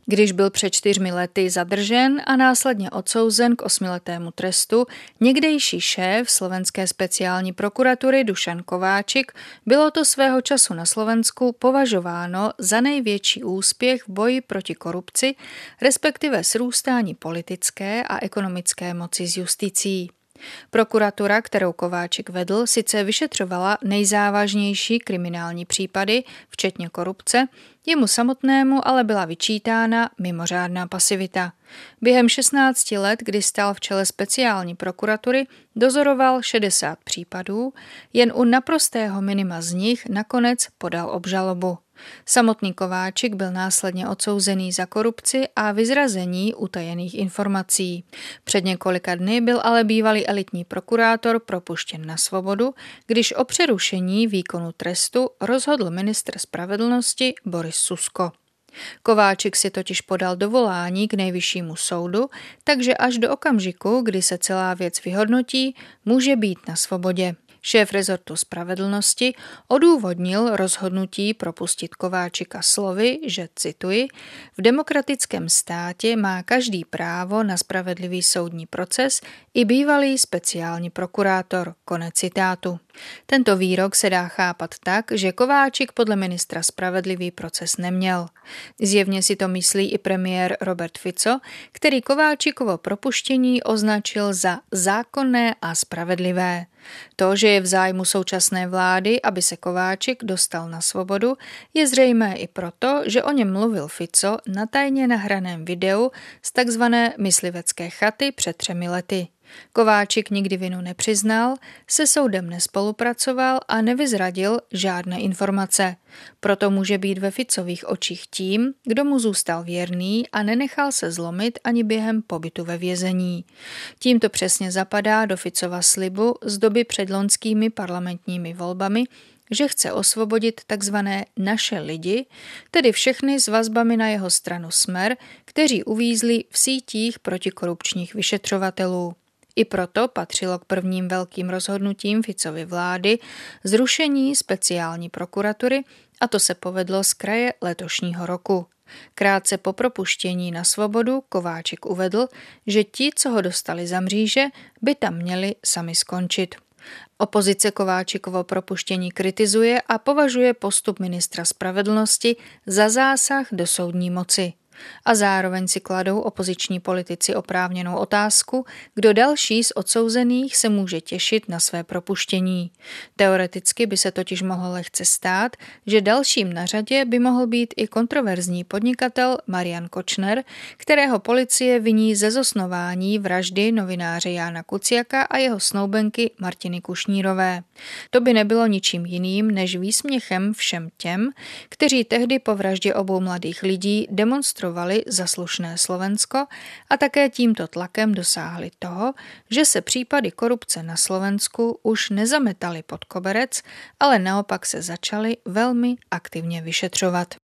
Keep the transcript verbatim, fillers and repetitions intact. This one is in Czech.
Když byl před čtyřmi lety zadržen a následně odsouzen k osmiletému trestu, někdejší šéf slovenské speciální prokuratury Dušan Kováčik, bylo to svého času na Slovensku považováno za největší úspěch v boji proti korupci, respektive srůstání politické a ekonomické moci s justicí. Prokuratura, kterou Kováčik vedl, sice vyšetřovala nejzávažnější kriminální případy, včetně korupce, jemu samotnému ale byla vyčítána mimořádná pasivita. Během šestnácti let, kdy stál v čele speciální prokuratury, dozoroval šedesát případů, jen u naprostého minima z nich nakonec podal obžalobu. Samotný Kováčik byl následně odsouzený za korupci a vyzrazení utajených informací. Před několika dny byl ale bývalý elitní prokurátor propuštěn na svobodu, když o přerušení výkonu trestu rozhodl ministr spravedlnosti Boris Susko. Kováčik si totiž podal dovolání k nejvyššímu soudu, takže až do okamžiku, kdy se celá věc vyhodnotí, může být na svobodě. Šéf rezortu spravedlnosti odůvodnil rozhodnutí propustit Kováčika slovy, že, cituji, v demokratickém státě má každý právo na spravedlivý soudní proces i bývalý speciální prokurátor, konec citátu. Tento výrok se dá chápat tak, že Kováčik podle ministra spravedlivý proces neměl. Zjevně si to myslí i premiér Robert Fico, který Kováčikovo propuštění označil za zákonné a spravedlivé. To, že je v zájmu současné vlády, aby se Kováčik dostal na svobodu, je zřejmé i proto, že o něm mluvil Fico na tajně nahraném videu z takzvané myslivecké chaty před třemi lety. Kováčik nikdy vinu nepřiznal, se soudem nespolupracoval a nevyzradil žádné informace. Proto může být ve Ficových očích tím, kdo mu zůstal věrný a nenechal se zlomit ani během pobytu ve vězení. Tímto přesně zapadá do Ficova slibu z doby před loňskými parlamentními volbami, že chce osvobodit takzvané naše lidi, tedy všechny s vazbami na jeho stranu Smer, kteří uvízli v sítích protikorupčních vyšetřovatelů. I proto patřilo k prvním velkým rozhodnutím Ficovy vlády zrušení speciální prokuratury, a to se povedlo z kraje letošního roku. Krátce po propuštění na svobodu Kováčik uvedl, že ti, co ho dostali za mříže, by tam měli sami skončit. Opozice Kováčikovo propuštění kritizuje a považuje postup ministra spravedlnosti za zásah do soudní moci. A zároveň si kladou opoziční politici oprávněnou otázku, kdo další z odsouzených se může těšit na své propuštění. Teoreticky by se totiž mohlo lehce stát, že dalším na řadě by mohl být i kontroverzní podnikatel Marian Kočner, kterého policie viní ze zosnování vraždy novináře Jána Kuciaka a jeho snoubenky Martiny Kušnírové. To by nebylo ničím jiným než výsměchem všem těm, kteří tehdy po vraždě obou mladých lidí demonstrovali za slušné Slovensko a také tímto tlakem dosáhli toho, že se případy korupce na Slovensku už nezametaly pod koberec, ale naopak se začaly velmi aktivně vyšetřovat.